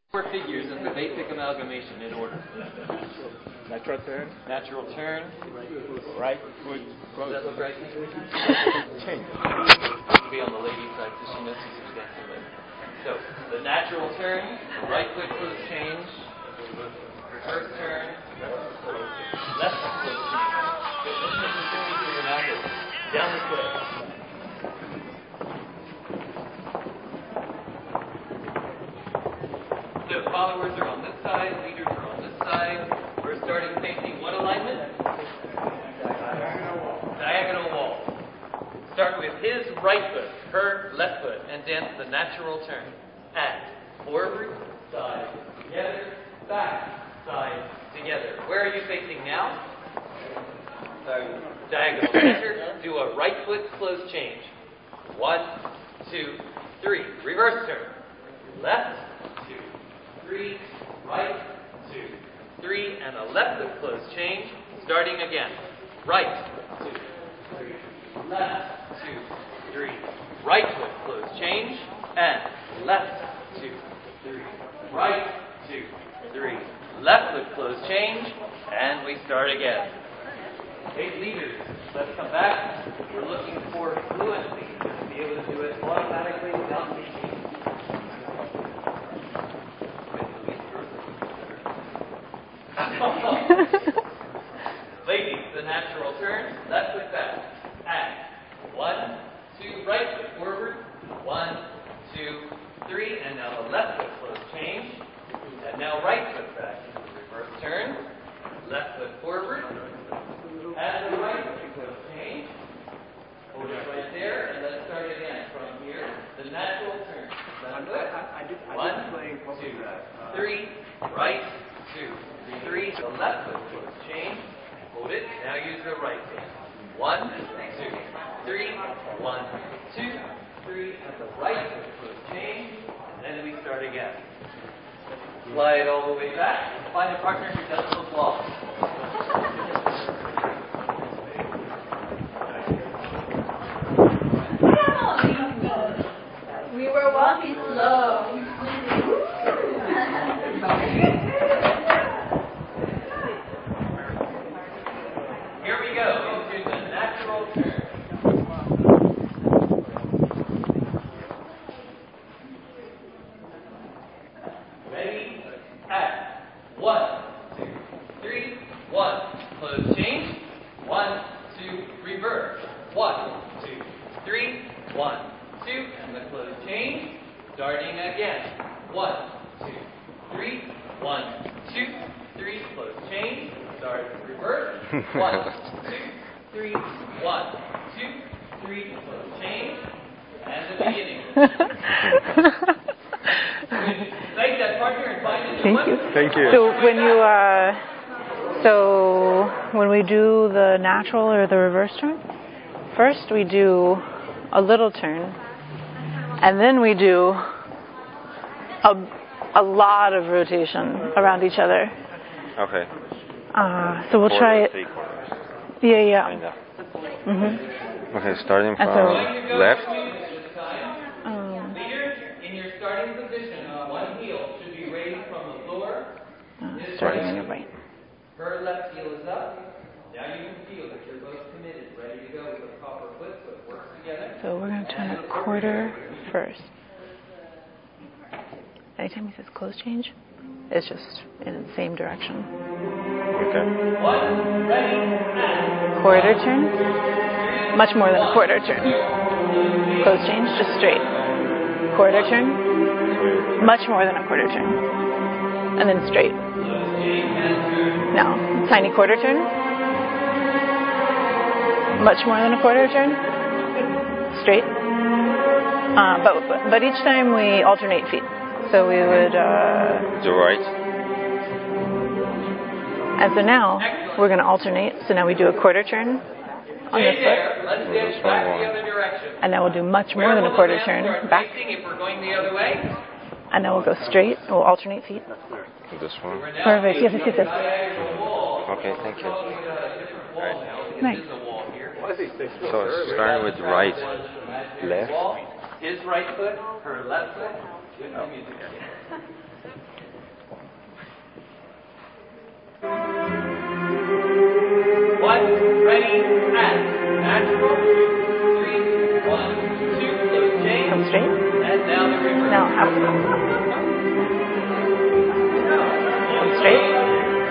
Four figures of the basic amalgamation in order. Natural turn. Natural turn. Right foot Does close. that look right? Change. Be on the lady side because she knows she's substantial later. So, the natural turn, the right foot close change, reverse turn, left foot close change. Good. Let's make this easier now. Down this way. So followers are on this side, leaders are on this side. We're starting facing what alignment? Diagonal wall. Start with his right foot, her left foot, and dance the natural turn. And forward, side, together, back, side, together. Where are you facing now? Diagonal center. Do a right foot close change. 1, 2, 3. Reverse turn. Left, 2, 3, right, 2, 3, and a left foot close change, starting again. Right, 2, 3, left, 2, 3, right foot close change, and left, 2, 3, right, 2, 3, left foot close change, and we start again. Okay, leaders, let's come back. We're looking for fluency to be able to do it automatically without thinking. Ladies, the natural turn, left foot back. And 1, 2, right foot forward. 1, 2, 3, and now the left foot close change. And now right foot back. Reverse turn, left foot forward. And the right foot close change. Hold it right there, and let's start again from here. The natural turn. Left foot. 1, 2, 3, right, 2, 3, the left foot close change. Hold it. Now use the right foot. 1, 2, 3, 1, 2, 3, and the right foot close change. And then we start again. Slide all the way back. Find a partner who does the walk. We were walking slow. Here we go into the natural turn. Ready? At 1, 2, 3, 1. Close change. 1, 2, reverse. 1, 2, 3, 1, 2, and the close change. Starting again. 1, 2, 3, 1, 2, 3, close change. Start reverse. 1, 2, 3, 1, 2, 3, close change. And the beginning. Thank that partner and find a new one. Thank you. So when we do the natural or the reverse turn, first we do a little turn, and then we do a lot of rotation around each other. Okay. So we'll try it. Yeah. Kinda. Mm-hmm. Okay, starting And from left. Leader, in your starting position, one heel should be raised from the floor. Starting on your right. Her left heel is up. Now you can feel that you're both committed, ready to go with a proper foot, so it works together. So we're going to turn a quarter first. Anytime he says close change, it's just in the same direction. Okay. 1, ready, and Quarter turn. Much more than a quarter turn. Close change, just straight. Quarter turn. Much more than a quarter turn. And then straight. Now, tiny quarter turn. Much more than a quarter turn. Straight. But each time we alternate feet. So we would... The right. And so now, we're going to alternate. So now we do a quarter turn on this foot. Let's get back the other direction. And then we'll do much more than a quarter turn back. If we're going the other way. And then we'll go straight. We'll alternate feet. This one. Perfect. Yes. Okay, thank you. Right. Nice. So starting with right, left. His right foot, her left foot. Good music.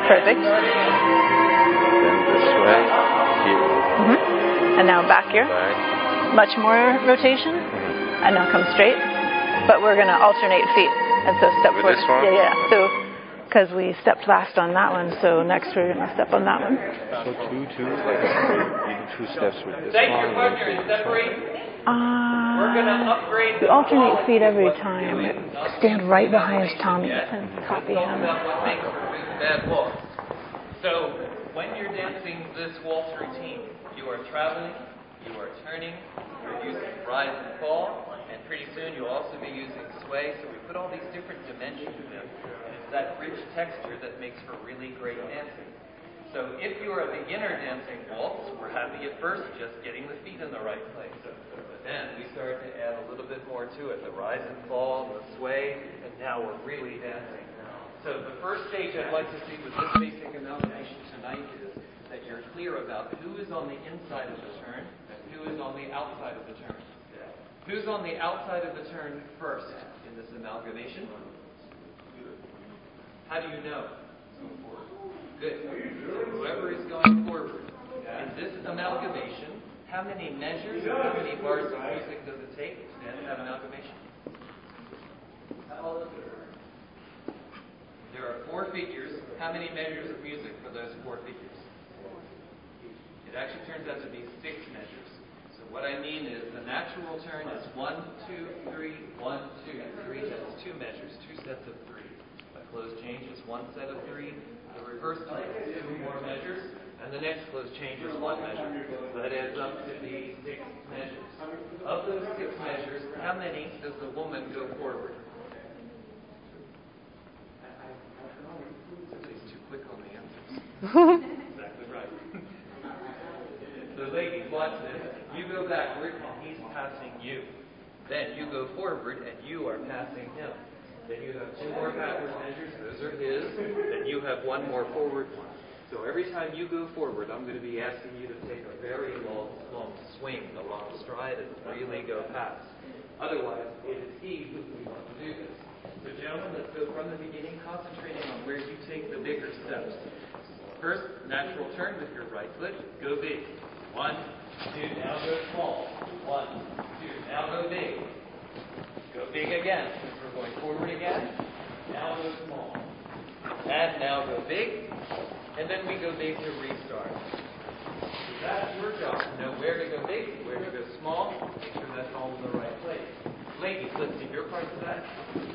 Perfect. Then this way, here, And now back here. back. Much more rotation. And now come straight. But we're going to alternate feet. And so step With forward. this one? Yeah. So, because we stepped last on that one, so next we're going to step on that one. So even 2 steps with this Take one. your partner and separate. We're going to upgrade We the alternate feet every quality of time. what you're doing. Stand right behind Tommy Yes. and copy Let's talk him. about what makes for good and bad waltz. So, when you're dancing this waltz routine, you are traveling, you are turning, you're using rise and fall, and pretty soon you'll also be using sway. So we put all these different dimensions in, and it's that rich texture that makes for really great dancing. So if you are a beginner dancing waltz, we're happy at first just getting the feet in the right place. But then we start to add a little bit more to it, the rise and fall, the sway, and now we're really dancing. So the first stage I'd like to see with this basic amalgamation tonight is that you're clear about who is on the inside of the turn and who is on the outside of the turn. Who's on the outside of the turn first in this amalgamation? How do you know? Good. So whoever is going forward. In this amalgamation, how many measures or how many bars of music does it take to dance that amalgamation? There are 4 figures. How many measures of music for those 4 figures? It actually turns out to be 6 measures. So what I mean is the natural turn is 1, 2, 3, 1, 2, 3. That's 2 measures, 2 sets of 3. A closed change is 1 set of 3. The reverse time is 2 more measures, and the next closed change is 1 measure. So that adds up to be 6 measures. Of those 6 measures, how many does the woman go forward? Somebody's too quick on the answers. Exactly right. So ladies, watch this. You go backward, and he's passing you. Then you go forward, and you are passing him. Then you have 2 more backward measures. Those are his. Then you have 1 more forward one. So every time you go forward, I'm going to be asking you to take a very long swing, a long stride, and really go fast. Otherwise, it is he who we want to do this. So gentlemen, let's go from the beginning, concentrating on where you take the bigger steps. First, natural turn with your right foot. Go big. 1, 2, now go small. 1, 2, now go big. Go big again, since we're going forward again. Now go small. And now go big. And then we go big to restart. So that's your job, to know where to go big, where to go small, make sure that's all in the right place. Ladies, let's see your part of that.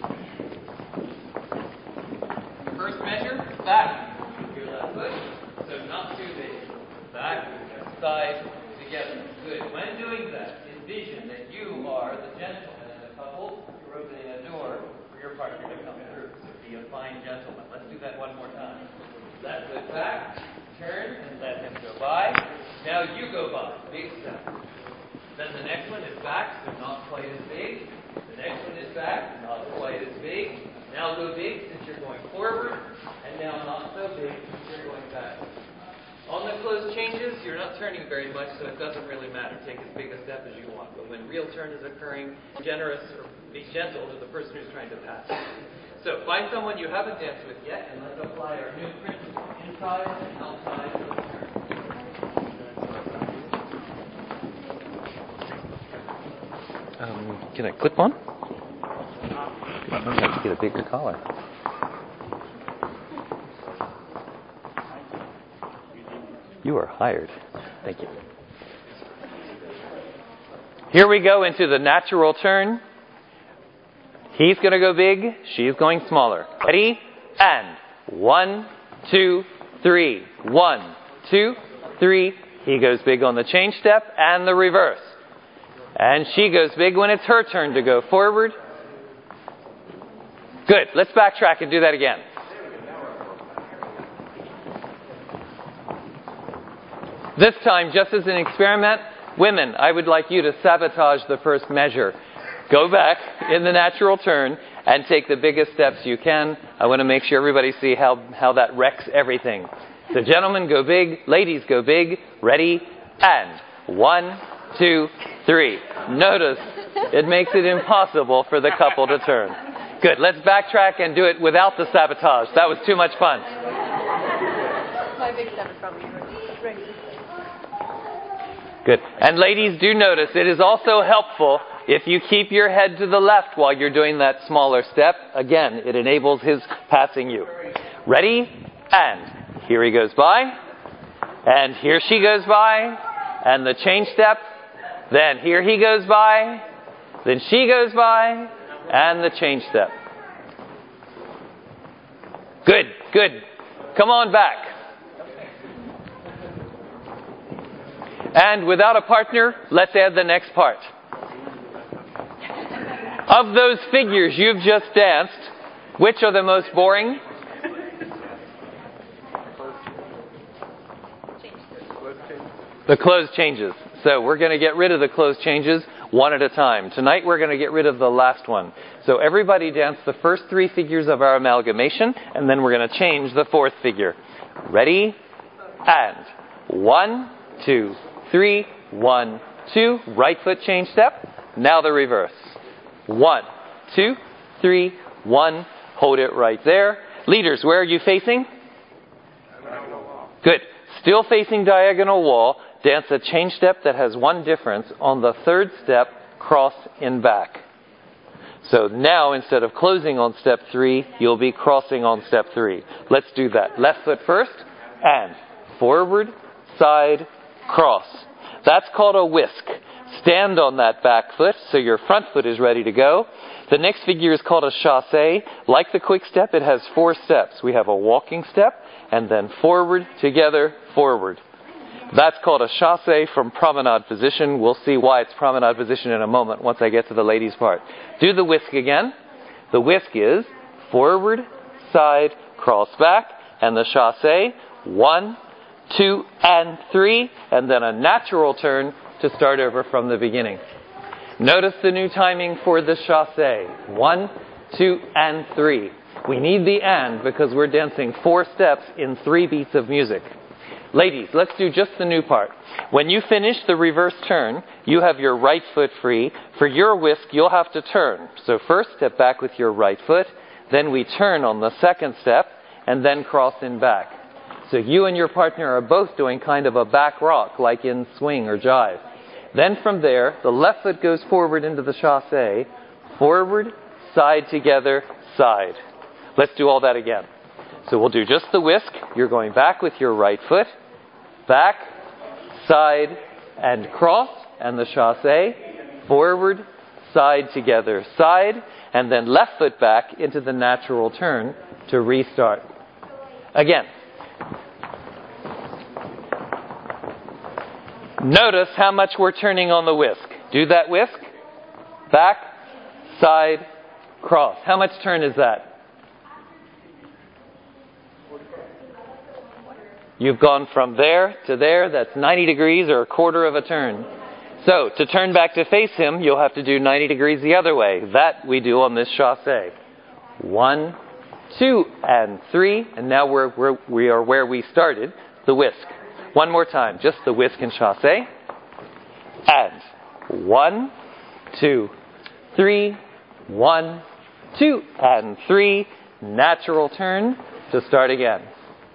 First measure, back. Your left foot, so not too big. Back, side, together. Good. When doing that, envision that you are the gentleman in the couple. You're opening a door for your partner to come through. So be a fine gentleman. Let's do that one more time. Left foot back, turn, and let him go by. Now you go by. Big step. Then the next one is back, so not quite as big. The next one is back, not quite as big. Now go big since you're going forward, and now not so big since you're going back. On the closed changes, you're not turning very much, so it doesn't really matter. Take as big a step as you want. But when real turn is occurring, generous or be gentle to the person who's trying to pass. So find someone you haven't danced with yet, and let's apply our new principle, inside and outside of the turn. Can I clip on? I might have to get a bigger collar. You are hired. Thank you. Here we go into the natural turn. He's going to go big. She's going smaller. Ready? And 1, 2, 3. 1, 2, 3. He goes big on the change step and the reverse. And she goes big when it's her turn to go forward. Good. Let's backtrack and do that again. This time, just as an experiment, women, I would like you to sabotage the first measure. Go back in the natural turn and take the biggest steps you can. I want to make sure everybody see how that wrecks everything. The gentlemen go big, ladies go big. Ready? And 1, 2, 3. Notice it makes it impossible for the couple to turn. Good. Let's backtrack and do it without the sabotage. That was too much fun. My big step is probably right. Good. And ladies, do notice it is also helpful if you keep your head to the left while you're doing that smaller step. Again, it enables his passing you. Ready? And here he goes by. And here she goes by. And the change step. Then here he goes by. Then she goes by. And the change step. Good, good. Come on back. And without a partner, let's add the next part. Of those figures you've just danced, which are the most boring? The clothes changes. So we're going to get rid of the clothes changes one at a time. Tonight we're going to get rid of the last one. So everybody dance the first 3 figures of our amalgamation, and then we're going to change the 4th figure. Ready? And 1, 2, 3, 1, 2. Right foot change step. Now the reverse. 1, 2, 3, 1. Hold it right there. Leaders, where are you facing? Good. Still facing diagonal wall. Dance a change step that has one difference. On the 3rd step, cross in back. So now, instead of closing on step 3, you'll be crossing on step 3. Let's do that. Left foot first, and forward, side, cross. That's called a whisk. Stand on that back foot so your front foot is ready to go. The next figure is called a chassé. Like the quick step, it has 4 steps. We have a walking step, and then forward, together, forward. That's called a chassé from promenade position. We'll see why it's promenade position in a moment once I get to the ladies' part. Do the whisk again. The whisk is forward, side, cross back, and the chassé, 1, 2, and 3, and then a natural turn to start over from the beginning. Notice the new timing for the chassé. 1, 2, and 3. We need the and because we're dancing 4 steps in 3 beats of music. Ladies, let's do just the new part. When you finish the reverse turn, you have your right foot free. For your whisk, you'll have to turn. So first, step back with your right foot. Then we turn on the 2nd step, and then cross in back. So you and your partner are both doing kind of a back rock, like in swing or jive. Then from there, the left foot goes forward into the chassé. Forward, side together, side. Let's do all that again. So we'll do just the whisk. You're going back with your right foot. Back, side, and cross, and the chassé, forward, side together, side, and then left foot back into the natural turn to restart. Again. Notice how much we're turning on the whisk. Do that whisk. Back, side, cross. How much turn is that? You've gone from there to there. That's 90 degrees or a quarter of a turn. So to turn back to face him, you'll have to do 90 degrees the other way. That we do on this chassé. 1, 2, and 3. And now we are where we started, the whisk. One more time, just the whisk and chassé. And 1, 2, 3, 1, 2, and 3. Natural turn to start again.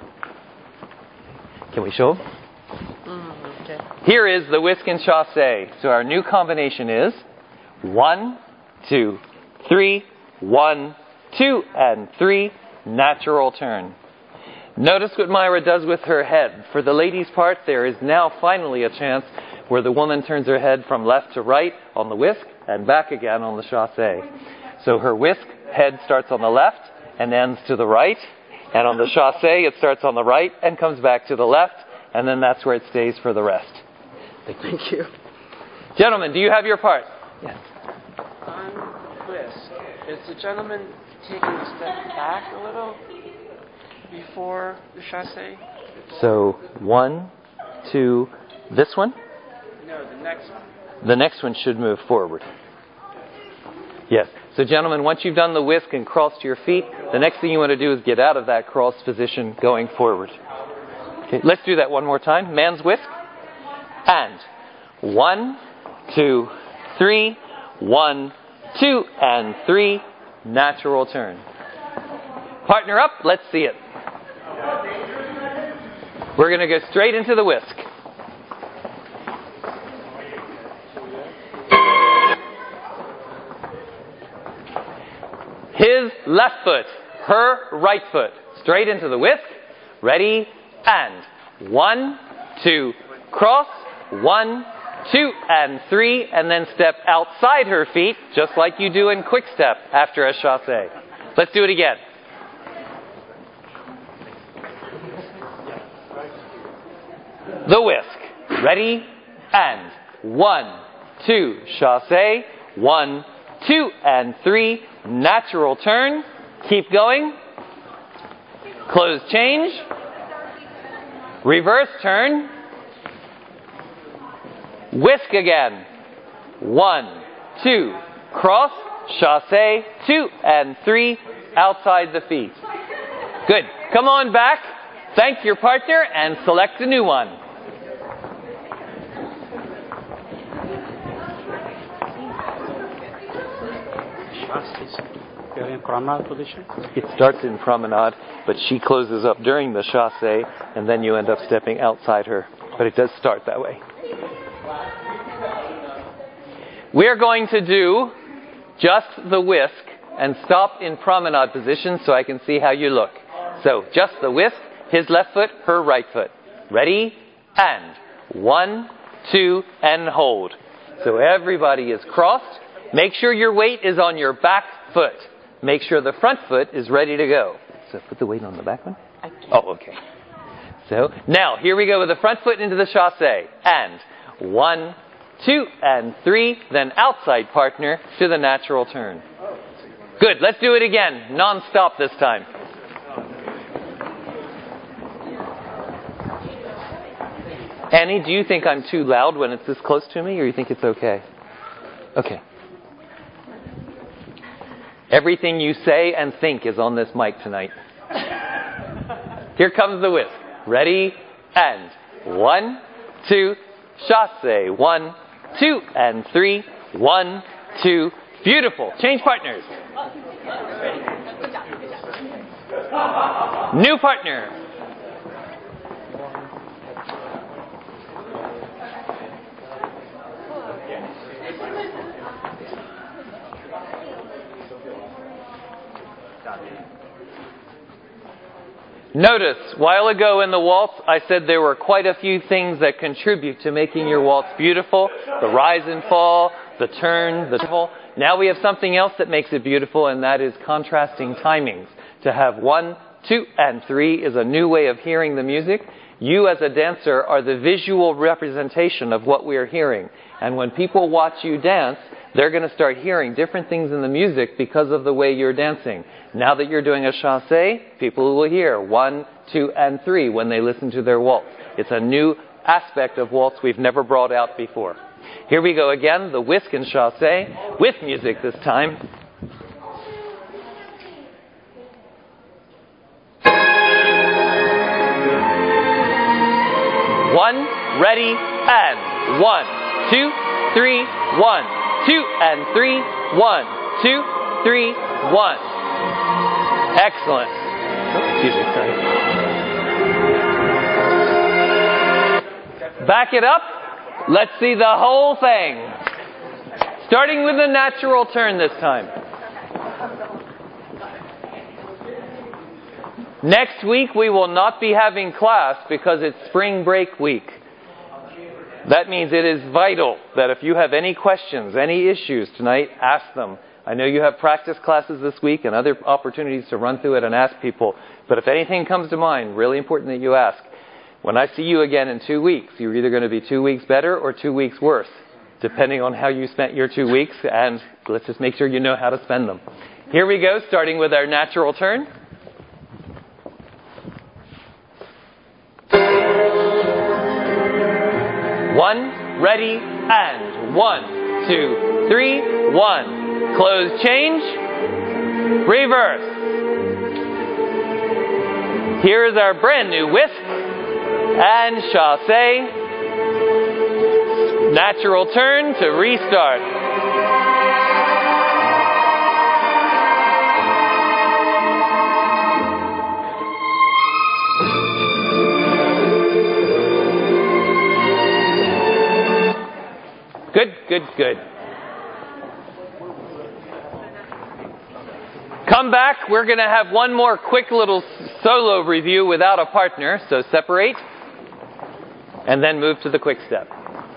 Can we show them? Okay. Here is the whisk and chassé. So our new combination is 1, 2, 3, 1, 2, and 3. Natural turn. Notice what Myra does with her head. For the ladies' part, there is now finally a chance where the woman turns her head from left to right on the whisk and back again on the chassé. So her whisk head starts on the left and ends to the right. And on the chassé, it starts on the right and comes back to the left, and then that's where it stays for the rest. Thank you. Gentlemen, do you have your part? Yes. On whisk, is the gentleman taking a step back a little before the chassé? So 1, 2, this one? No, the next one. The next one should move forward. Yes. So gentlemen, once you've done the whisk and crossed your feet, the next thing you want to do is get out of that cross position going forward. Okay, let's do that one more time. Man's whisk. And 1, 2, 3, 1, 2, and 3. Natural turn. Partner up. Let's see it. We're going to go straight into the whisk. His left foot, her right foot. Straight into the whisk. Ready, and 1, 2, cross, 1, 2, and 3, and then step outside her feet, just like you do in quick step after a chassé. Let's do it again. The whisk. Ready, and 1, 2, chassé, 1, 2, and 3, natural turn. Keep going. Close change. Reverse turn. Whisk again. 1, 2, cross, chassé, 2, and 3, outside the feet. Good. Come on back. Thank your partner and select a new one. You're in promenade position? It starts in promenade, but she closes up during the chassé, and then you end up stepping outside her. But it does start that way. We're going to do just the whisk and stop in promenade position so I can see how you look. So, just the whisk, his left foot, her right foot. Ready? And 1, 2, and hold. So everybody is crossed. Make sure your weight is on your back foot. Make sure the front foot is ready to go. So put the weight on the back one. Oh, okay. So now, here we go with the front foot into the chassé. And 1, 2, and 3. Then outside partner to the natural turn. Good. Let's do it again. Non-stop this time. Annie, do you think I'm too loud when it's this close to me, or you think it's okay? Okay. Everything you say and think is on this mic tonight. Here comes the whisk. Ready? And 1, 2, chassé. 1, 2, and 3. 1, 2. Beautiful. Change partners. New partner. Notice, while ago in the waltz, I said there were quite a few things that contribute to making your waltz beautiful. The rise and fall, the turn, the shuffle. Now we have something else that makes it beautiful, and that is contrasting timings. To have 1, 2, and 3 is a new way of hearing the music. You as a dancer are the visual representation of what we are hearing. And when people watch you dance, they're going to start hearing different things in the music because of the way you're dancing. Now that you're doing a chassé, people will hear 1, 2, and 3 when they listen to their waltz. It's a new aspect of waltz we've never brought out before. Here we go again, the whisk and chassé, with music this time. One, ready, and 1, 2, 3, 1, 2, and 3, 1, 2, 3, 1. Excellent. Oh, excuse me, sorry. Back it up. Let's see the whole thing. Starting with the natural turn this time. Next week we will not be having class because it's spring break week. That means it is vital that if you have any questions, any issues tonight, ask them. I know you have practice classes this week and other opportunities to run through it and ask people. But if anything comes to mind, really important that you ask. When I see you again in 2 weeks, you're either going to be 2 weeks better or 2 weeks worse, depending on how you spent your 2 weeks. And let's just make sure you know how to spend them. Here we go, starting with our natural turn. One, ready, and 1, 2, 3, 1. Close, change, reverse. Here is our brand new whisk and chassé. Natural turn to restart. Good, good, good. Come back. We're going to have one more quick little solo review without a partner. So separate. And then move to the quick step.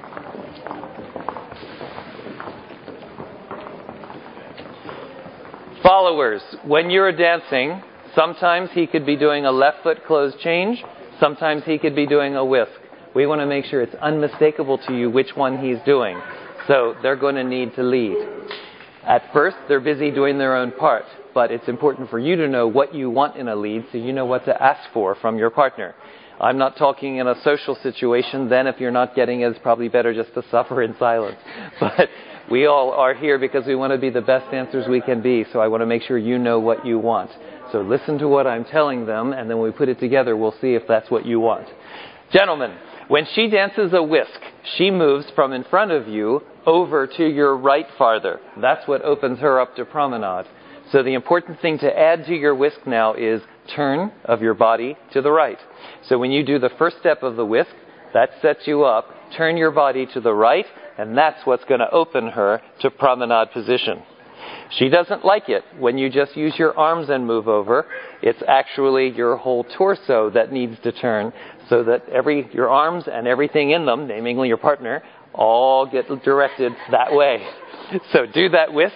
Followers, when you're dancing, sometimes he could be doing a left foot closed change. Sometimes he could be doing a whisk. We want to make sure it's unmistakable to you which one he's doing. So they're going to need to lead. At first, they're busy doing their own part. But it's important for you to know what you want in a lead so you know what to ask for from your partner. I'm not talking in a social situation. Then if you're not getting it, it's probably better just to suffer in silence. But we all are here because we want to be the best dancers we can be. So I want to make sure you know what you want. So listen to what I'm telling them, and then when we put it together, we'll see if that's what you want. Gentlemen, when she dances a whisk, she moves from in front of you over to your right farther. That's what opens her up to promenade. So the important thing to add to your whisk now is turn of your body to the right. So when you do the first step of the whisk, that sets you up. Turn your body to the right, and that's what's going to open her to promenade position. She doesn't like it when you just use your arms and move over. It's actually your whole torso that needs to turn so that your arms and everything in them, namely your partner, all get directed that way. So do that whisk.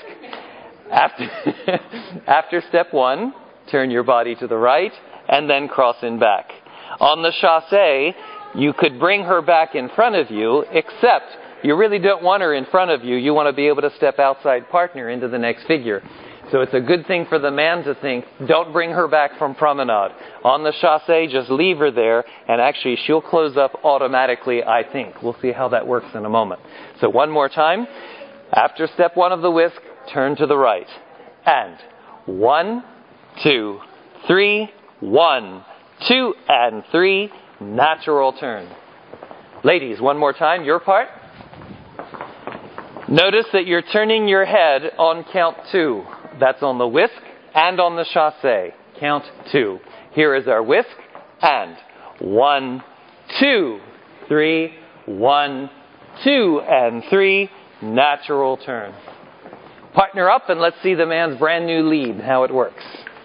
After step one, turn your body to the right and then cross in back. On the chassé, you could bring her back in front of you, except you really don't want her in front of you. You want to be able to step outside partner into the next figure. So it's a good thing for the man to think, don't bring her back from promenade. On the chassé, just leave her there, and actually she'll close up automatically, I think. We'll see how that works in a moment. So one more time. After step one of the whisk, turn to the right. And 1, 2, 3, 1, 2, and 3, natural turn. Ladies, one more time, your part. Notice that you're turning your head on count 2. That's on the whisk and on the chassé. Count 2. Here is our whisk. And 1, 2, 3, 1, 2, and 3, natural turn. Partner up and let's see the man's brand new lead, how it works.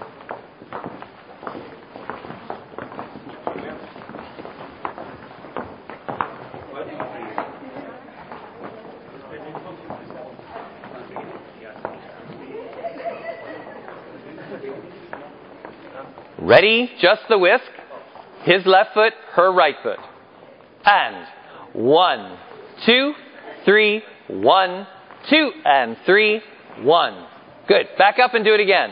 Ready? Just the whisk. His left foot, her right foot. And 1, 2, 3, 1, 2, and 3, 1. Good. Back up and do it again.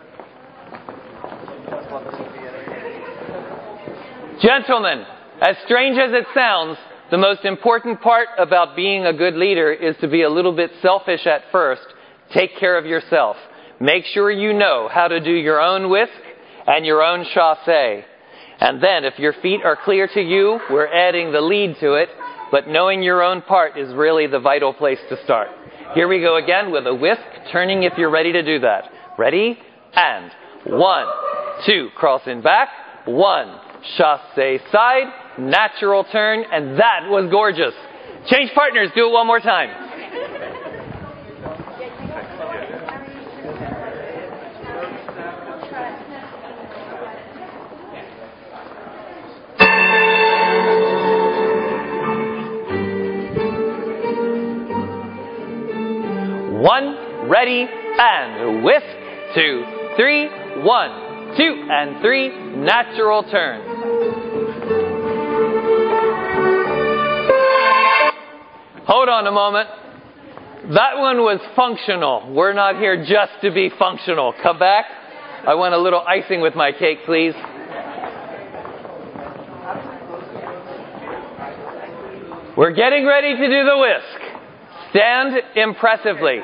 Gentlemen, as strange as it sounds, the most important part about being a good leader is to be a little bit selfish at first. Take care of yourself. Make sure you know how to do your own whisk and your own chassé. And then, if your feet are clear to you, we're adding the lead to it. But knowing your own part is really the vital place to start. Here we go again with a whisk, turning if you're ready to do that. Ready? And 1, 2, cross in back. 1, chassé side, natural turn, and that was gorgeous. Change partners, do it one more time. One, ready, and whisk. 2, 3, 1, 2, and 3, natural turn. Hold on a moment. That one was functional. We're not here just to be functional. Come back. I want a little icing with my cake, please. We're getting ready to do the whisk. Stand impressively.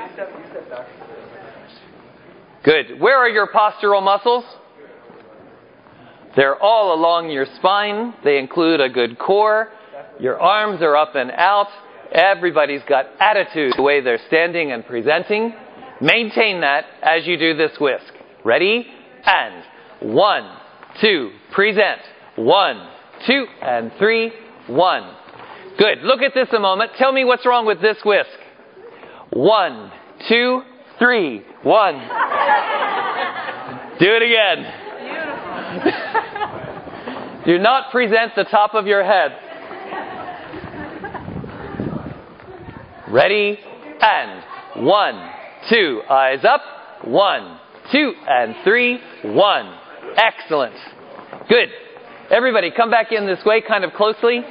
Good. Where are your postural muscles? They're all along your spine. They include a good core. Your arms are up and out. Everybody's got attitude the way they're standing and presenting. Maintain that as you do this whisk. Ready? And 1, 2, present. 1, 2, and 3, 1, Good. Look at this a moment. Tell me what's wrong with this whisk. 1, 2, 3. 1. Do it again. Do not present the top of your head. Ready? And 1, 2. Eyes up. 1, 2, and 3. 1. Excellent. Good. Everybody, come back in this way kind of closely.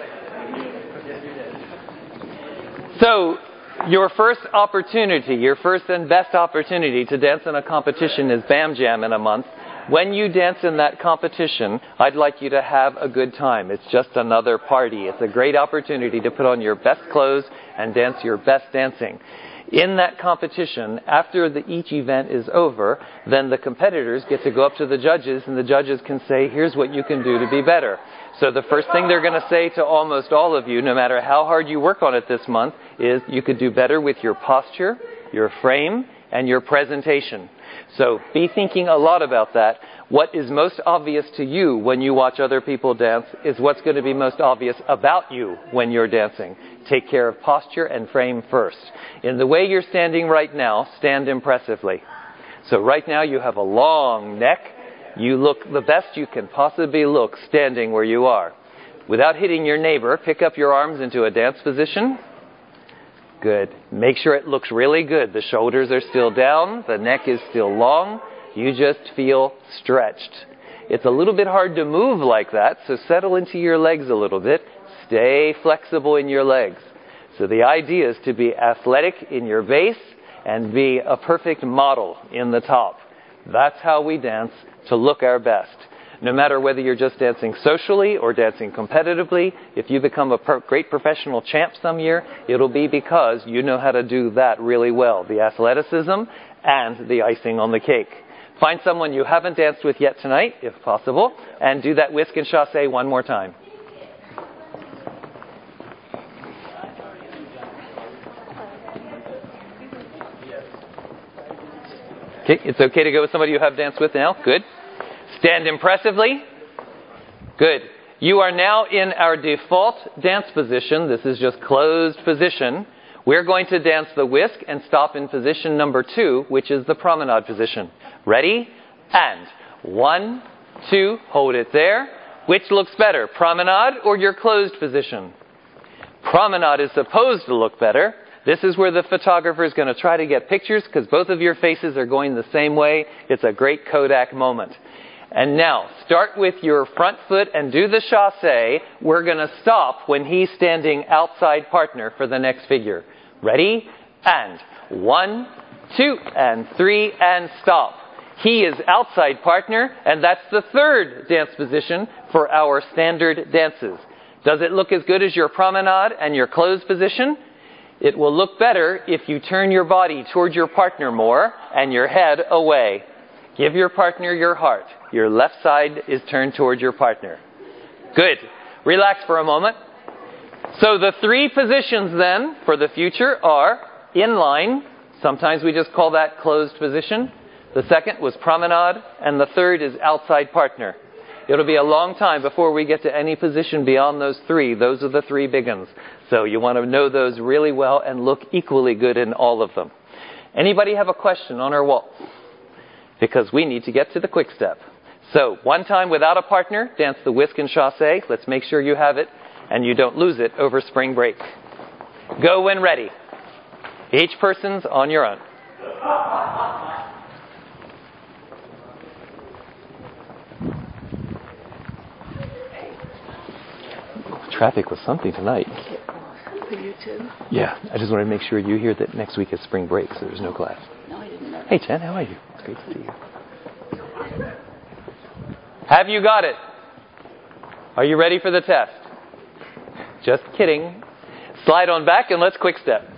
So, your first opportunity, your first and best opportunity to dance in a competition is Bam Jam in a month. When you dance in that competition, I'd like you to have a good time. It's just another party. It's a great opportunity to put on your best clothes and dance your best dancing. In that competition, after each event is over, then the competitors get to go up to the judges, and the judges can say, here's what you can do to be better. So the first thing they're going to say to almost all of you, no matter how hard you work on it this month, is you could do better with your posture, your frame, and your presentation. So be thinking a lot about that. What is most obvious to you when you watch other people dance is what's going to be most obvious about you when you're dancing. Take care of posture and frame first. In the way you're standing right now, stand impressively. So right now you have a long neck. You look the best you can possibly look standing where you are. Without hitting your neighbor, pick up your arms into a dance position. Good. Make sure it looks really good. The shoulders are still down. The neck is still long. You just feel stretched. It's a little bit hard to move like that, so settle into your legs a little bit. Stay flexible in your legs. So the idea is to be athletic in your base and be a perfect model in the top. That's how we dance to look our best. No matter whether you're just dancing socially or dancing competitively, if you become a great professional champ some year, it'll be because you know how to do that really well. The athleticism and the icing on the cake. Find someone you haven't danced with yet tonight, if possible, and do that whisk and chassé one more time. Okay, it's okay to go with somebody you have danced with now. Good. Stand impressively. Good. You are now in our default dance position. This is just closed position. We're going to dance the whisk and stop in position number 2, which is the promenade position. Ready? And 1, 2, hold it there. Which looks better, promenade or your closed position? Promenade is supposed to look better. This is where the photographer is going to try to get pictures because both of your faces are going the same way. It's a great Kodak moment. And now, start with your front foot and do the chassé. We're going to stop when he's standing outside partner for the next figure. Ready? And 1, 2, and 3, and stop. He is outside partner, and that's the third dance position for our standard dances. Does it look as good as your promenade and your closed position? It will look better if you turn your body towards your partner more and your head away. Give your partner your heart. Your left side is turned towards your partner. Good. Relax for a moment. So the 3 positions then for the future are in line. Sometimes we just call that closed position. The second was promenade, and the third is outside partner. It'll be a long time before we get to any position beyond those 3. Those are the 3 big ones. So you want to know those really well and look equally good in all of them. Anybody have a question on our waltz? Because we need to get to the quick step. So, one time without a partner, dance the whisk and chassé. Let's make sure you have it and you don't lose it over spring break. Go when ready. Each person's on your own. Traffic was something tonight. For you too? Yeah, I just want to make sure you hear that next week is spring break, so there's no class. No, I didn't know that. Hey, Jen, how are you? It's great to see you. Have you got it? Are you ready for the test? Just kidding. Slide on back and let's quick step.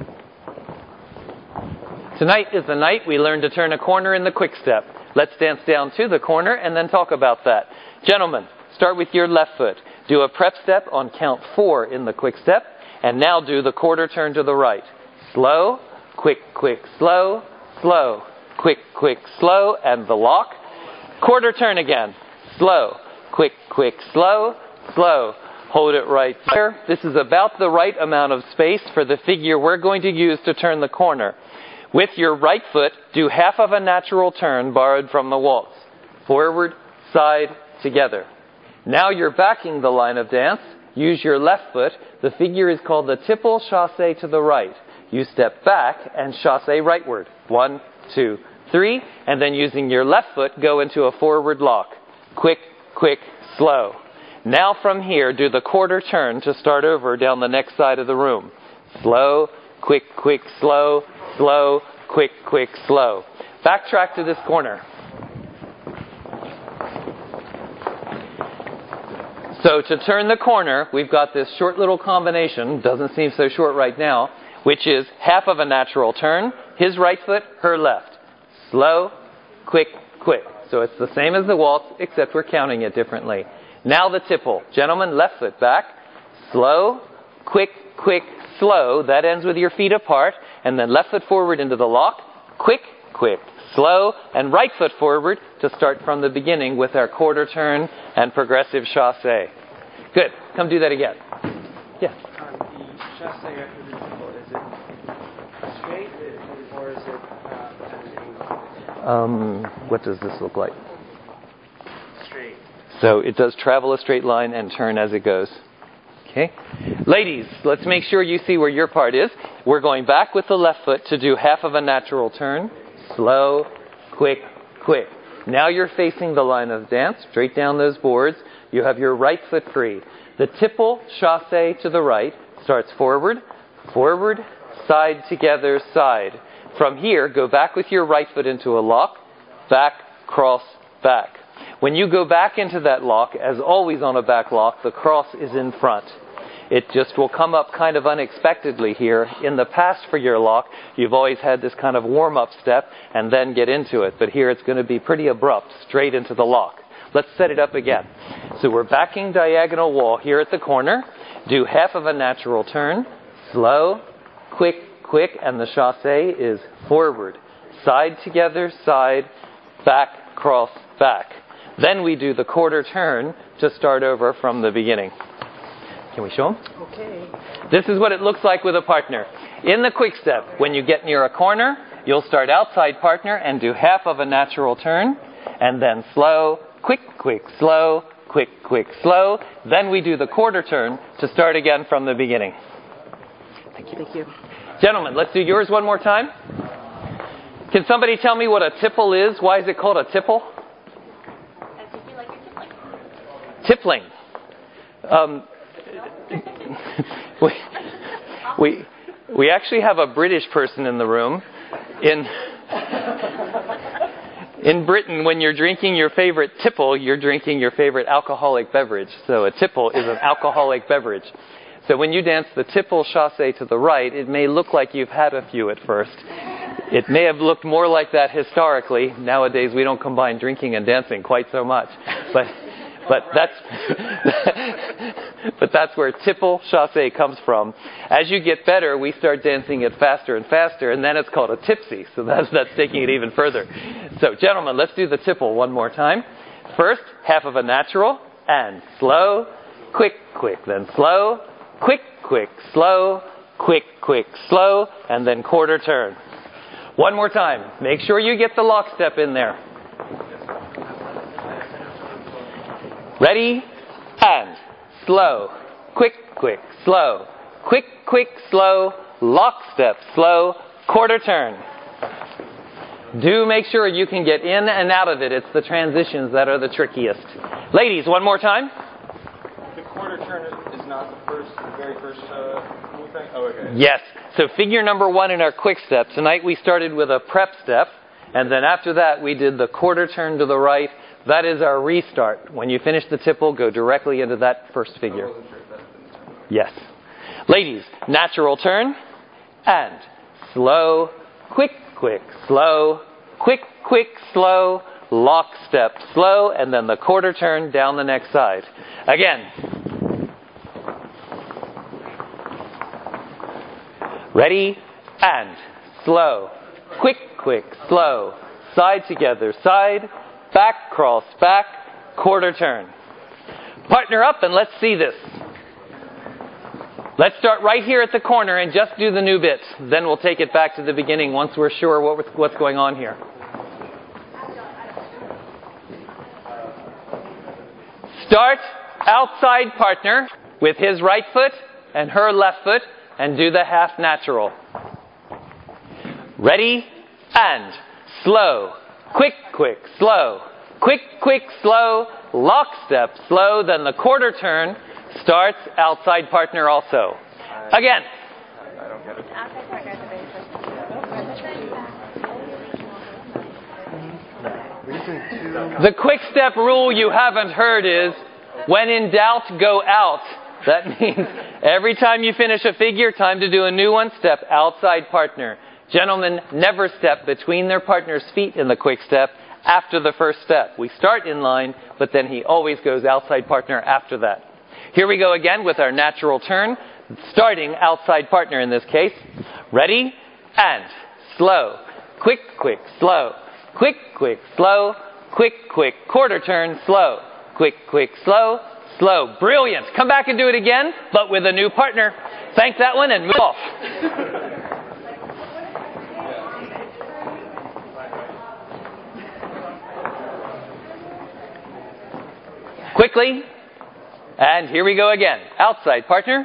Tonight is the night we learn to turn a corner in the quick step. Let's dance down to the corner and then talk about that. Gentlemen, start with your left foot. Do a prep step on count 4 in the quick step. And now do the quarter turn to the right. Slow, quick, quick, slow, slow, quick, quick, slow, and the lock. Quarter turn again. Slow, quick, quick, slow, slow, Hold it right there. This is about the right amount of space for the figure we're going to use to turn the corner. With your right foot, do half of a natural turn borrowed from the waltz. Forward, side, together. Now you're backing the line of dance. Use your left foot. The figure is called the tipple chassé to the right. You step back and chassé rightward. 1, 2, 3. And then using your left foot, go into a forward lock. Quick, quick, slow. Now from here, do the quarter turn to start over down the next side of the room. Slow, quick, quick, slow, slow, quick, quick, slow. Backtrack to this corner. So to turn the corner, we've got this short little combination, doesn't seem so short right now, which is half of a natural turn, his right foot, her left. Slow, quick, quick. So it's the same as the waltz, except we're counting it differently. Now the tipple. Gentlemen, left foot back. Slow, quick, quick, slow. That ends with your feet apart. And then left foot forward into the lock. Quick, quick, slow. And right foot forward to start from the beginning with our quarter turn and progressive chassé. Good. Come do that again. Yeah. The chassé after the tipple, is it straight or is it at an angle? What does this look like? Straight. So it does travel a straight line and turn as it goes. Okay. Ladies, let's make sure you see where your part is. We're going back with the left foot to do half of a natural turn. Slow, quick, quick. Now you're facing the line of dance, straight down those boards. You have your right foot free. The tipple chassé to the right starts forward, forward, side together, side. From here, go back with your right foot into a lock, back, cross, back. When you go back into that lock, as always on a back lock, the cross is in front. It just will come up kind of unexpectedly here. In the past for your lock, you've always had this kind of warm-up step and then get into it. But here it's going to be pretty abrupt, straight into the lock. Let's set it up again. So we're backing diagonal wall here at the corner. Do half of a natural turn. Slow, quick, quick, and the chassé is forward. Side together, side, back, cross, back. Then we do the quarter turn to start over from the beginning. Can we show them? Okay. This is what it looks like with a partner. In the quick step, when you get near a corner, you'll start outside partner and do half of a natural turn, and then slow, quick, quick, slow, quick, quick, slow. Then we do the quarter turn to start again from the beginning. Thank you. Thank you. Gentlemen, let's do yours one more time. Can somebody tell me what a tipple is? Why is it called a tipple? Tippling. We actually have a British person in the room. In Britain, when you're drinking your favorite tipple, you're drinking your favorite alcoholic beverage. So a tipple is an alcoholic beverage. So when you dance the tipple chassé to the right, it may look like you've had a few at first. It may have looked more like that historically. Nowadays, we don't combine drinking and dancing quite so much. But that's where tipple chassé comes from. As you get better, we start dancing it faster and faster, and then it's called a tipsy. So that's taking it even further. So, gentlemen, let's do the tipple one more time. First, half of a natural, and slow, quick, quick, then slow, quick, quick, slow, quick, quick, slow, and then quarter turn. One more time. Make sure you get the lock step in there. Ready? And slow. Quick, quick, slow. Quick, quick, slow. Lock step, slow. Quarter turn. Do make sure you can get in and out of it. It's the transitions that are the trickiest. Ladies, one more time. The quarter turn is not the very first movement? Oh, okay. Yes. So figure number 1 in our quick step. Tonight we started with a prep step. And then after that we did the quarter turn to the right. That is our restart. When you finish the tipple, go directly into that first figure. Yes. Ladies, natural turn, and slow, quick, quick, slow, quick, quick, slow, lock step, slow, and then the quarter turn down the next side. Again. Ready, and slow, quick, quick, slow, side together, side, back, cross, back, quarter turn. Partner up and let's see this. Let's start right here at the corner and just do the new bits. Then we'll take it back to the beginning once we're sure what's going on here. Start outside partner with his right foot and her left foot and do the half natural. Ready, and slow, quick, quick, slow, quick, quick, slow, lockstep, slow, then the quarter turn starts outside partner also. Again. I don't get it. Outside partner at the very The quick step rule you haven't heard is, when in doubt, go out. That means every time you finish a figure, time to do a new one, step outside partner. Gentlemen never step between their partner's feet in the quick step after the first step. We start in line, but then he always goes outside partner after that. Here we go again with our natural turn, starting outside partner in this case. Ready, and slow, quick, quick, slow, quick, quick, slow, quick, quick, quarter turn, slow, quick, quick, slow, slow. Brilliant. Come back and do it again, but with a new partner. Thank that one and move off. Quickly. And here we go again. Outside partner.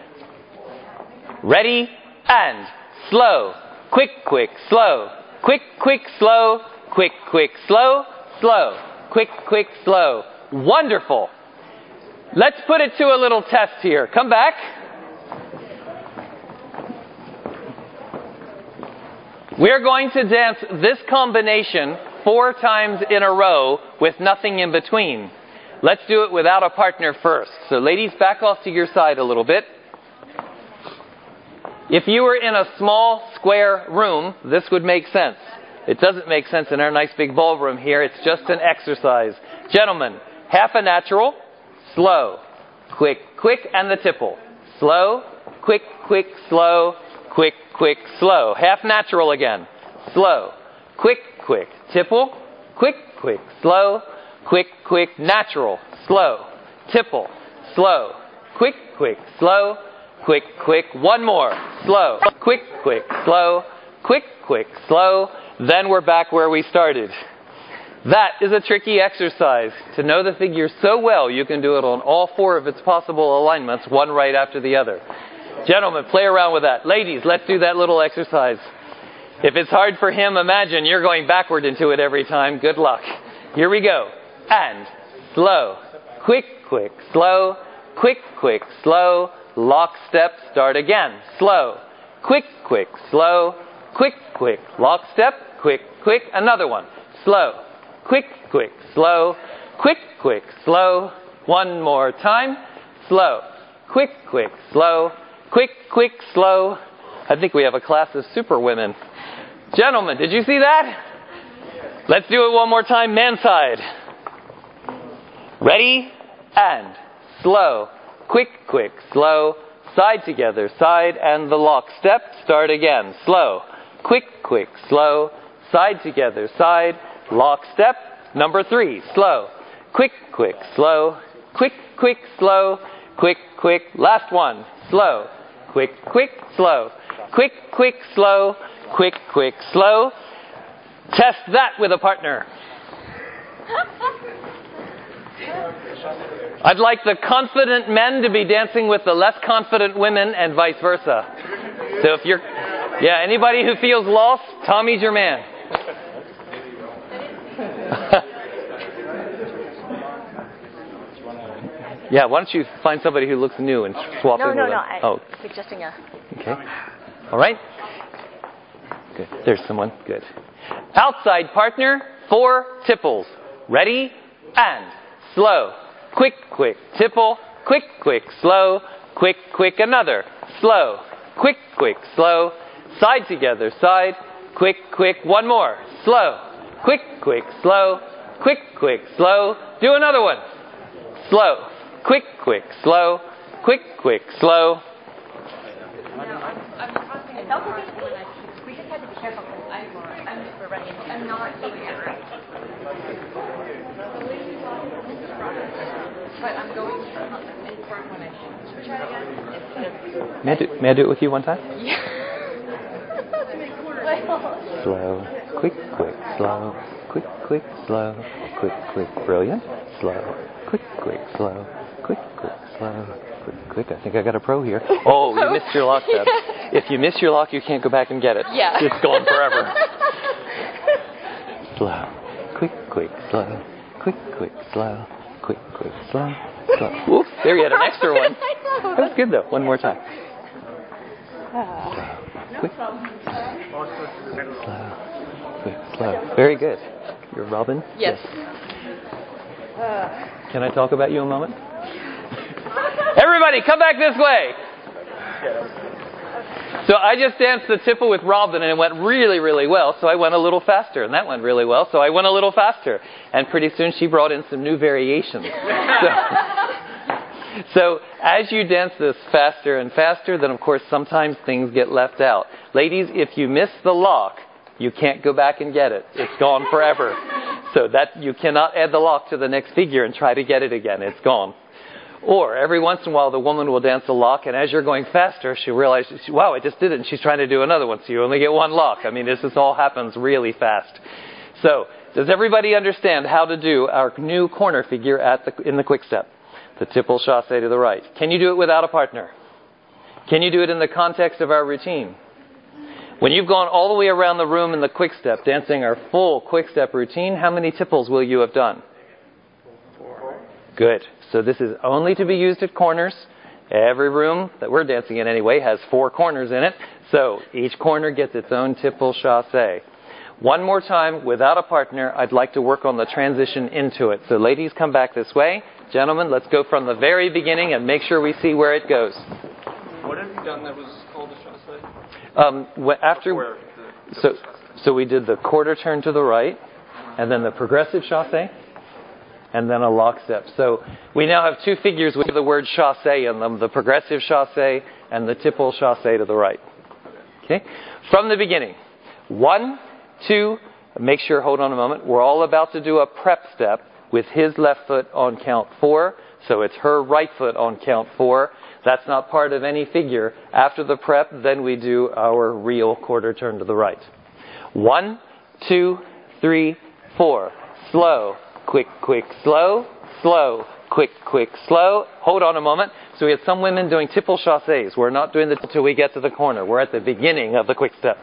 Ready, and slow, quick, quick, slow, quick, quick, slow, quick, quick, slow, slow, quick, quick, slow. Wonderful. Let's put it to a little test here. Come back. We're going to dance this combination 4 times in a row with nothing in between. Let's do it without a partner first. So ladies, back off to your side a little bit. If you were in a small square room, this would make sense. It doesn't make sense in our nice big ballroom here. It's just an exercise. Gentlemen, half a natural, slow, quick, quick, and the tipple. Slow, quick, quick, slow, quick, quick, slow. Half natural again. Slow, quick, quick, tipple, quick, quick, slow, quick, quick, natural, slow, tipple, slow, quick, quick, slow, quick, quick, one more, slow, quick, quick, slow, quick, quick, slow. Then we're back where we started. That is a tricky exercise. To know the figure so well, you can do it on all 4 of its possible alignments, one right after the other. Gentlemen, play around with that. Ladies, let's do that little exercise. If it's hard for him, imagine you're going backward into it every time. Good luck. Here we go. And slow, quick, quick, slow, quick, quick, slow, lock step, start again. Slow, quick, quick, slow, quick, quick, lock step, quick, quick, another one. Slow, quick, quick, slow, quick, quick, slow. One more time. Slow, quick, quick, slow, quick, quick, slow. I think we have a class of super women. Gentlemen, did you see that? Let's do it one more time, man side. Ready, and slow, quick, quick, slow, side together, side, and the lock step, start again. Slow, quick, quick, slow, side together, side, lock step. Number 3, slow, quick, quick, slow, quick, quick, slow, quick, quick, last one, slow, quick, quick, slow, quick, quick, slow, quick, quick, slow. Test that with a partner. I'd like the confident men to be dancing with the less confident women and vice versa. So if you're, anybody who feels lost, Tommy's your man. Yeah, why don't you find somebody who looks new and swap in with them? I'm suggesting a... Okay. All right. Good. There's someone. Good. Outside partner, 4 tipples. Ready, and slow. Quick, quick, tipple. Quick, quick, slow. Quick, quick, another. Slow. Quick, quick, slow. Side together, side. Quick, quick, one more. Slow. Quick, quick, slow. Quick, quick, slow. Do another one. Slow. Quick, quick, slow. Quick, quick, slow. We just had to be careful because we're running. I'm not doing it right. but I'm going to inform when I should. Should we try it again? May I do it with you one time? Yeah. Slow, quick, slow, quick, slow, quick, brilliant, slow, quick, slow, quick, slow, quick. I think I got a pro here. Oh, you missed your lock step. If you miss your lock, you can't go back and get it. Yeah. It's gone forever. Slow, quick, slow, quick, slow, quick, slow, slow. Oops, there you had an extra one. That was good though. One more time. Slow, quick, slow. Very good. You're Robin? Yes. Can I talk about you a moment? Everybody, come back this way. So I just danced the tipple with Robin, and it went really, really well. So I went a little faster, and that went really well. So I went a little faster. And pretty soon she brought in some new variations. So as you dance this faster and faster, then of course sometimes things get left out. Ladies, if you miss the lock, you can't go back and get it. It's gone forever. So that you cannot add the lock to the next figure and try to get it again. It's gone. Or every once in a while the woman will dance a lock, and as you're going faster, she'll realize, wow, I just did it, and she's trying to do another one. So you only get one lock. I mean, this all happens really fast. So does everybody understand how to do our new corner figure in the quick step? The tipple chasse to the right. Can you do it without a partner? Can you do it in the context of our routine? When you've gone all the way around the room in the quick step, dancing our full quick step routine, how many tipples will you have done? 4. Good. So this is only to be used at corners. Every room that we're dancing in anyway has 4 corners in it. So each corner gets its own tipple chasse. One more time, without a partner, I'd like to work on the transition into it. So ladies, come back this way. Gentlemen, let's go from the very beginning and make sure we see where it goes. What have you done that was called a chasse? So we did the quarter turn to the right, and then the progressive chasse, and then a lock step. So we now have 2 figures with the word chasse in them, the progressive chasse and the tipple chasse to the right. Okay? From the beginning. 1, 2, make sure, hold on a moment. We're all about to do a prep step with his left foot on count 4. So it's her right foot on count 4. That's not part of any figure. After the prep, then we do our real quarter turn to the right. 1, 2, 3, 4. Slow, quick, slow, slow, quick, slow. Hold on a moment. So we have some women doing tipple chasses. We're not doing it until we get to the corner. We're at the beginning of the quick step.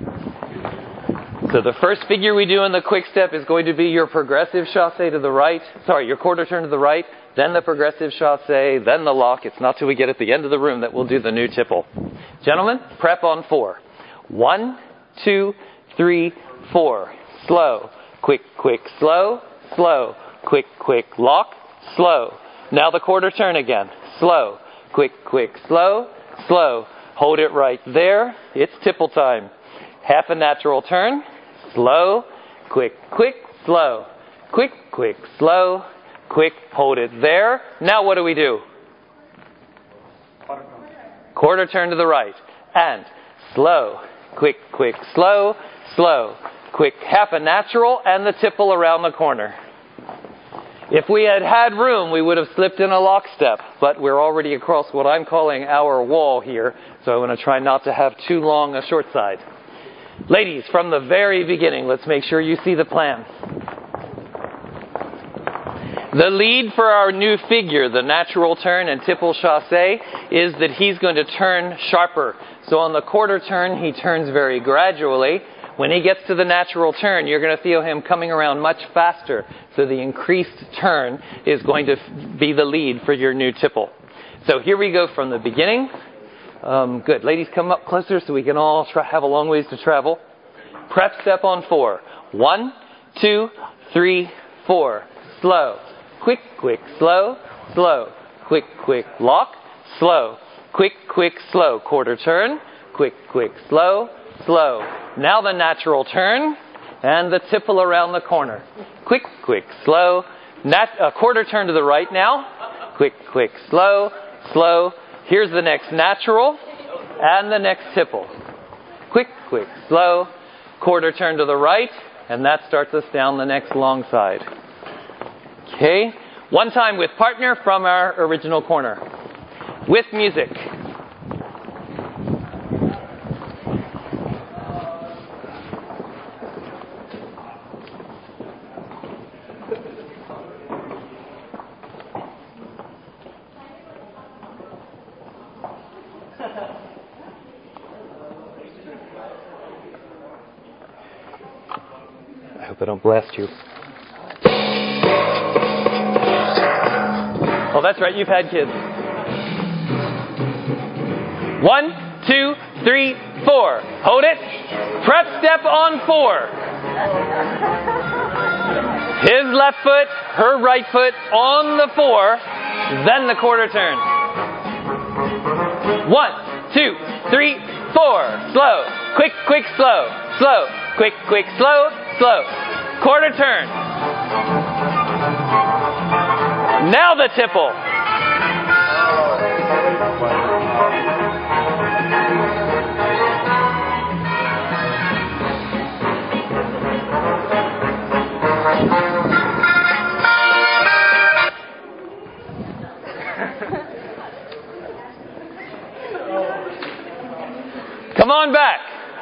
So the first figure we do in the quick step is going to be your progressive chasse to the right. Sorry, your quarter turn to the right, then the progressive chasse, then the lock. It's not till we get at the end of the room that we'll do the new tipple. Gentlemen, prep on 4. 1, 2, 3, 4. Slow, quick, slow, slow, quick, lock, slow. Now the quarter turn again. Slow, quick, slow, slow. Hold it right there. It's tipple time. Half a natural turn. Slow, quick, slow, quick, slow, quick, hold it there. Now what do we do? Quarter turn to the right. And slow, quick, slow, slow, quick, half a natural, and the tipple around the corner. If we had room, we would have slipped in a lock step, but we're already across what I'm calling our wall here, so I want to try not to have too long a short side. Ladies, from the very beginning, let's make sure you see the plan. The lead for our new figure, the natural turn and tipple chasse, is that he's going to turn sharper. So on the quarter turn, he turns very gradually. When he gets to the natural turn, you're going to feel him coming around much faster. So the increased turn is going to be the lead for your new tipple. So here we go from the beginning. Good. Ladies, come up closer so we can all have a long ways to travel. Prep step on 4. 1, 2, 3, 4. Slow. Quick, slow, slow. Quick, lock, slow. Quick, slow. Quarter turn. Quick, slow, slow. Now the natural turn and the tipple around the corner. Quick, slow. Quarter turn to the right now. Quick, slow, slow. Here's the next natural and the next tipple. Quick, slow. Quarter turn to the right, and that starts us down the next long side. Okay, One time with partner from our original corner. With music. I hope I don't blast you. Oh, that's right, you've had kids. 1, 2, 3, 4. Hold it. Prep step on 4. His left foot, her right foot on the 4. Then the quarter turn. 1, 2, 3, 4. Slow. Quick, quick, slow. Slow. Quick, quick, slow. Slow. Quarter turn. Now the tipple. Come on back.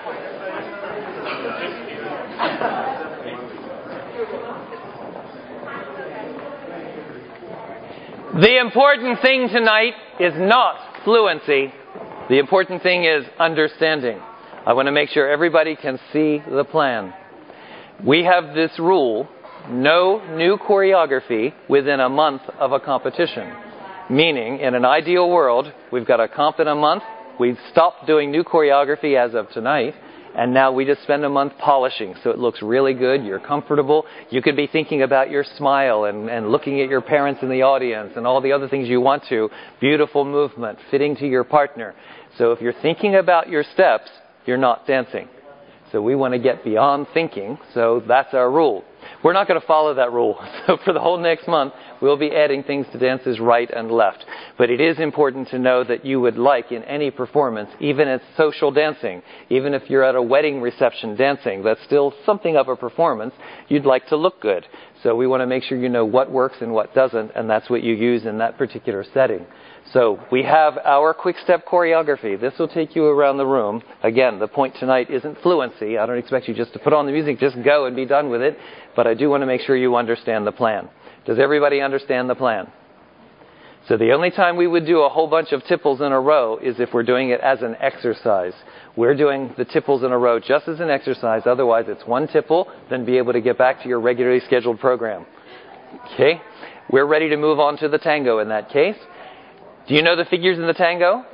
The important thing tonight is not fluency. The important thing is understanding. I want to make sure everybody can see the plan. We have this rule, no new choreography within a month of a competition. Meaning, in an ideal world, we've got a comp in a month, we've stopped doing new choreography as of tonight, and now we just spend a month polishing so it looks really good, you're comfortable. You could be thinking about your smile and looking at your parents in the audience and all the other things you want to. Beautiful movement, fitting to your partner. So if you're thinking about your steps, you're not dancing. So we want to get beyond thinking, so that's our rule. We're not going to follow that rule. So for the whole next month, we'll be adding things to dances right and left. But it is important to know that you would like in any performance, even at social dancing, even if you're at a wedding reception dancing, that's still something of a performance, you'd like to look good. So we want to make sure you know what works and what doesn't, and that's what you use in that particular setting. So we have our quick step choreography. This will take you around the room. Again, the point tonight isn't fluency. I don't expect you just to put on the music, just go and be done with it. But I do want to make sure you understand the plan. Does everybody understand the plan? So the only time we would do a whole bunch of tipples in a row is if we're doing it as an exercise. We're doing the tipples in a row just as an exercise. Otherwise, it's one tipple, then be able to get back to your regularly scheduled program. Okay? We're ready to move on to the tango in that case. Do you know the figures in the tango?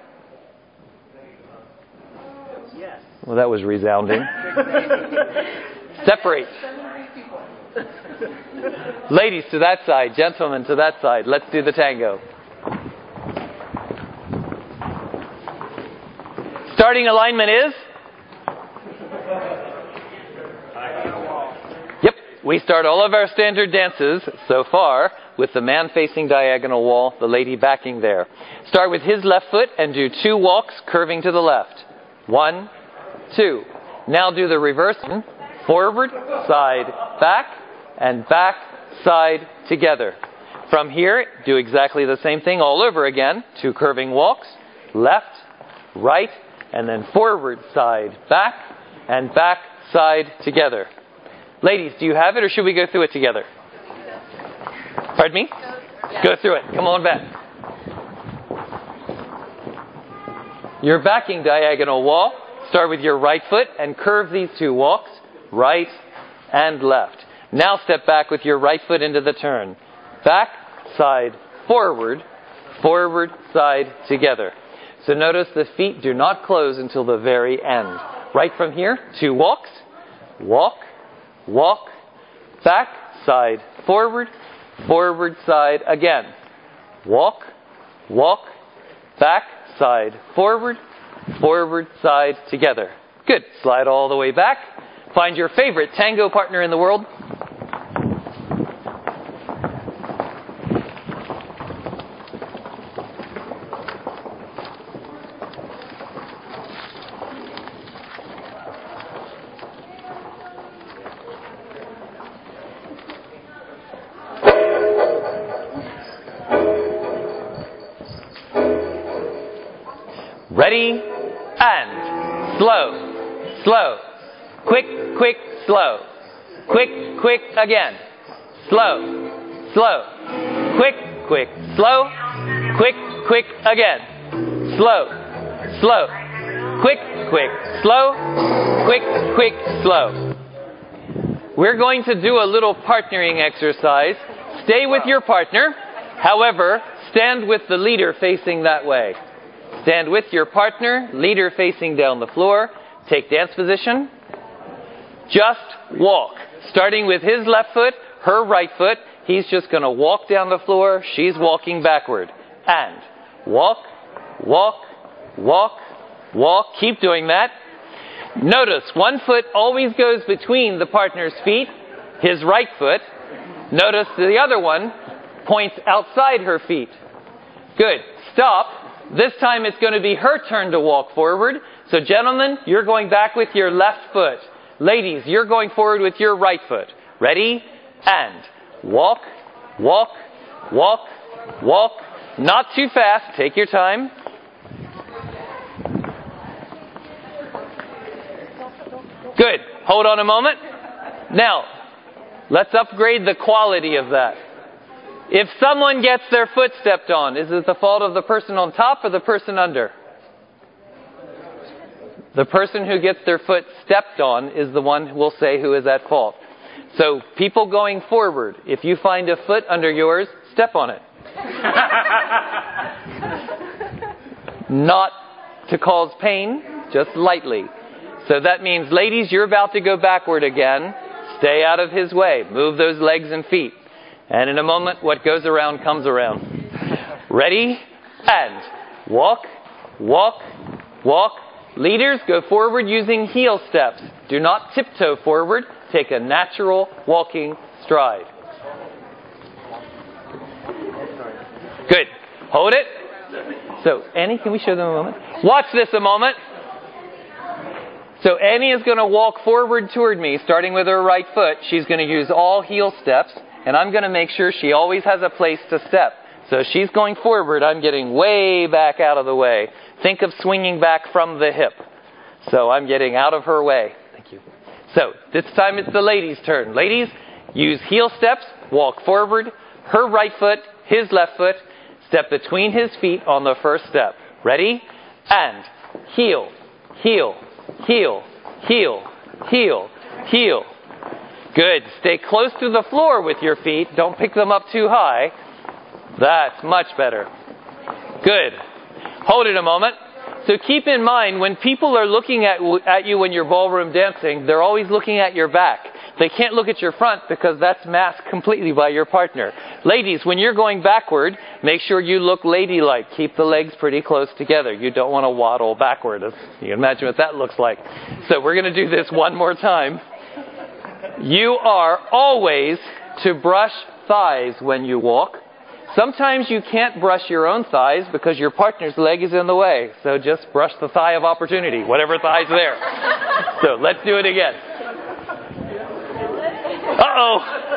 Yes. Well, that was resounding. Separate. Ladies to that side, gentlemen to that side. Let's do the tango. Starting alignment is? Yep, we start all of our standard dances so far with the man facing diagonal wall, the lady backing there. Start with his left foot and do 2 walks curving to the left. 1, 2. Now do the reverse. Forward, side, back, and back, side, together. From here, do exactly the same thing all over again. 2 curving walks, left, right, and then forward, side, back, and back, side, together. Ladies, do you have it or should we go through it together? Pardon me? Go through it. Come on back. Your backing diagonal wall. Start with your right foot and curve these 2 walks, right and left. Now step back with your right foot into the turn. Back, side, forward, forward, side, together. So notice the feet do not close until the very end. Right from here, 2 walks, walk, walk, back, side, forward, forward, side, again. Walk, walk, back, side, forward, forward, side, together. Good. Slide all the way back. Find your favorite tango partner in the world. Ready? And slow, slow. Quick, quick, slow. Quick, quick again. Slow, slow. Quick, quick, slow. Quick, quick again. Slow, slow. Quick, quick, slow. Quick, quick, slow. We're going to do a little partnering exercise. Stay with your partner. However, stand with the leader facing that way. Stand with your partner, leader facing down the floor. Take dance position. Just walk. Starting with his left foot, her right foot. He's just going to walk down the floor. She's walking backward. And walk, walk, walk, walk. Keep doing that. Notice one foot always goes between the partner's feet, his right foot. Notice the other one points outside her feet. Good. Stop. This time it's going to be her turn to walk forward. So gentlemen, you're going back with your left foot. Ladies, you're going forward with your right foot. Ready? And walk, walk, walk, walk. Not too fast. Take your time. Good. Hold on a moment. Now, let's upgrade the quality of that. If someone gets their foot stepped on, is it the fault of the person on top or the person under? The person who gets their foot stepped on is the one who will say who is at fault. So people going forward, if you find a foot under yours, step on it. Not to cause pain, just lightly. So that means, ladies, you're about to go backward again. Stay out of his way. Move those legs and feet. And in a moment, what goes around comes around. Ready? And walk, walk, walk. Leaders, go forward using heel steps. Do not tiptoe forward. Take a natural walking stride. Good. Hold it. So, Annie, can we show them a moment? Watch this a moment. So Annie is going to walk forward toward me, starting with her right foot. She's going to use all heel steps. And I'm going to make sure she always has a place to step. So she's going forward. I'm getting way back out of the way. Think of swinging back from the hip. So I'm getting out of her way. Thank you. So this time it's the ladies' turn. Ladies, use heel steps. Walk forward. Her right foot, his left foot. Step between his feet on the first step. Ready? And heel, heel, heel, heel, heel, heel. Good. Stay close to the floor with your feet. Don't pick them up too high. That's much better. Good. Hold it a moment. So keep in mind, when people are looking at you when you're ballroom dancing, they're always looking at your back. They can't look at your front because that's masked completely by your partner. Ladies, when you're going backward, make sure you look ladylike. Keep the legs pretty close together. You don't want to waddle backward. You can imagine what that looks like. So we're going to do this one more time. You are always to brush thighs when you walk. Sometimes you can't brush your own thighs because your partner's leg is in the way. So just brush the thigh of opportunity, whatever thigh's there. So let's do it again. Uh-oh.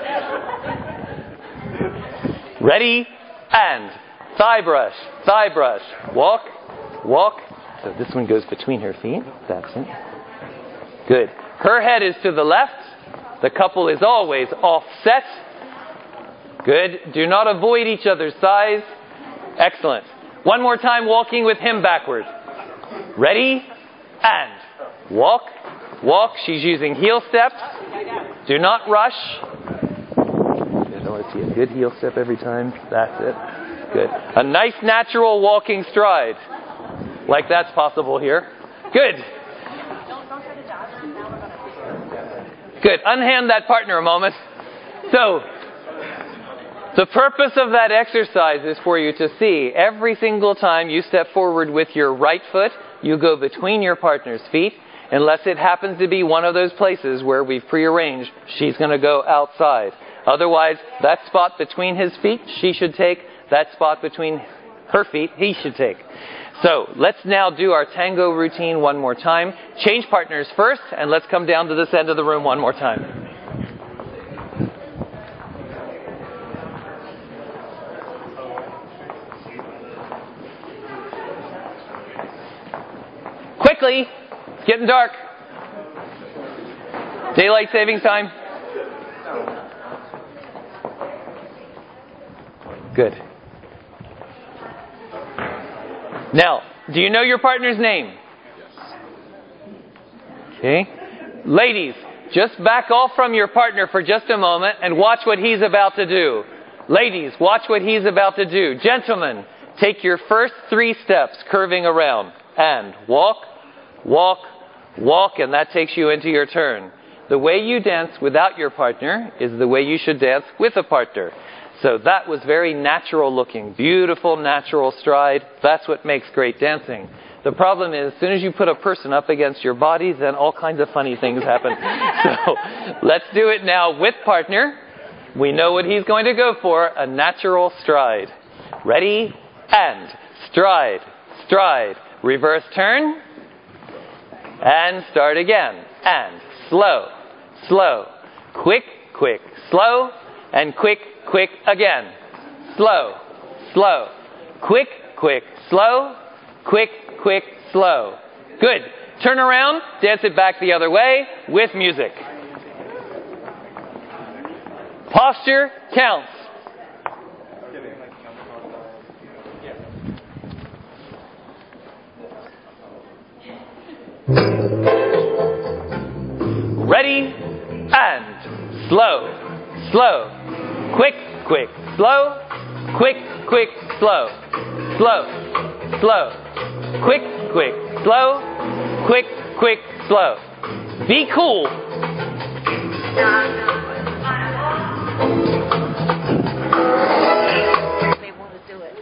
Ready? And thigh brush, thigh brush. Walk, walk. So this one goes between her feet. That's it. Good. Her head is to the left. The couple is always offset. Good. Do not avoid each other's thighs. Excellent. One more time, walking with him backward. Ready? And walk, walk. She's using heel steps. Do not rush. I want to see a good heel step every time. That's it. Good. A nice natural walking stride. Like that's possible here. Good. Good. Unhand that partner a moment. So, the purpose of that exercise is for you to see every single time you step forward with your right foot, you go between your partner's feet, unless it happens to be one of those places where we've prearranged she's going to go outside. Otherwise, that spot between his feet, she should take. That spot between her feet, he should take. So, let's now do our tango routine one more time. Change partners first, and let's come down to this end of the room one more time. quickly. It's getting dark. Daylight savings time. Good. Now, do you know your partner's name? Okay. Ladies, just back off from your partner for just a moment and watch what he's about to do. Ladies, watch what he's about to do. Gentlemen, take your first 3 steps curving around. And walk, walk, walk, and that takes you into your turn. The way you dance without your partner is the way you should dance with a partner. So that was very natural looking. Beautiful, natural stride. That's what makes great dancing. The problem is, as soon as you put a person up against your body, then all kinds of funny things happen. So let's do it now with partner. We know what he's going to go for, a natural stride. Ready? And stride, stride. Reverse turn. And start again. And slow, slow. Quick, quick, slow. And quick, quick again. Slow, slow. Quick, quick, slow. Quick, quick, slow. Good. Turn around, dance it back the other way with music. Posture counts. Ready? And slow, slow. Quick, quick, slow. Quick, quick, slow. Slow, slow. Quick, quick, slow. Quick, quick, slow. Be cool. They want to do it.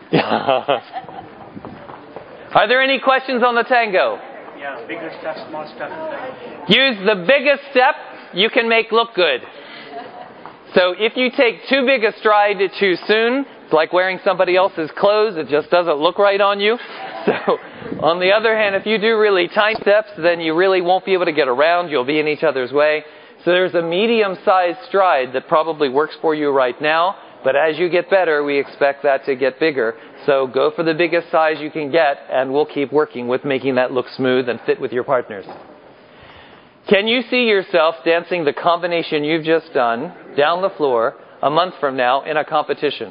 Are there any questions on the tango? Yeah, bigger step, small step. Use the biggest step you can make look good. So if you take too big a stride too soon, it's like wearing somebody else's clothes. It just doesn't look right on you. So on the other hand, if you do really tiny steps, then you really won't be able to get around. You'll be in each other's way. So there's a medium-sized stride that probably works for you right now. But as you get better, we expect that to get bigger. So go for the biggest size you can get, and we'll keep working with making that look smooth and fit with your partners. Can you see yourself dancing the combination you've just done down the floor a month from now in a competition?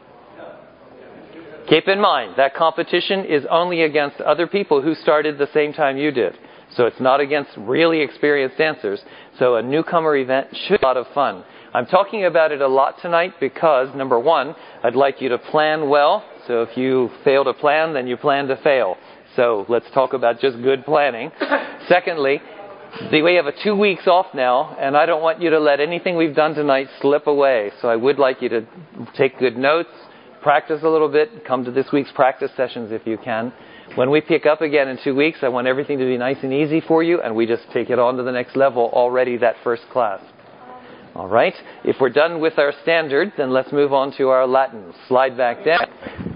Keep in mind, that competition is only against other people who started the same time you did. So it's not against really experienced dancers. So a newcomer event should be a lot of fun. I'm talking about it a lot tonight because, number one, I'd like you to plan well. So if you fail to plan, then you plan to fail. So let's talk about just good planning. Secondly, we have 2 weeks off now, and I don't want you to let anything we've done tonight slip away. So I would like you to take good notes, practice a little bit, come to this week's practice sessions if you can. When we pick up again in 2 weeks, I want everything to be nice and easy for you, and we just take it on to the next level already that first class. All right? If we're done with our standard, then let's move on to our Latin. Slide back down.